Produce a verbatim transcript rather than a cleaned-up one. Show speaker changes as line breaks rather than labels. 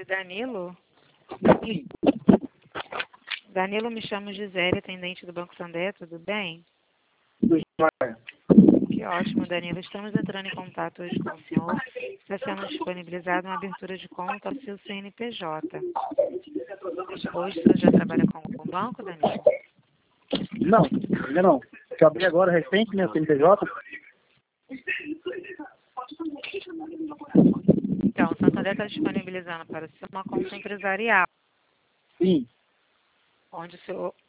Oi, Danilo?
Sim.
Danilo, me chamo Gisele, atendente do Banco Santander, tudo bem?
Tudo jóia.
Que ótimo, Danilo. Estamos entrando em contato hoje com o senhor. Está sendo disponibilizada uma abertura de conta ao seu C N P J. Hoje o senhor já trabalha com o banco, Danilo?
Não, ainda não. Eu abri agora, recente, né, o C N P J.
Então, o Santander está disponibilizando para o senhor uma conta empresarial,
Sim.
onde o senhor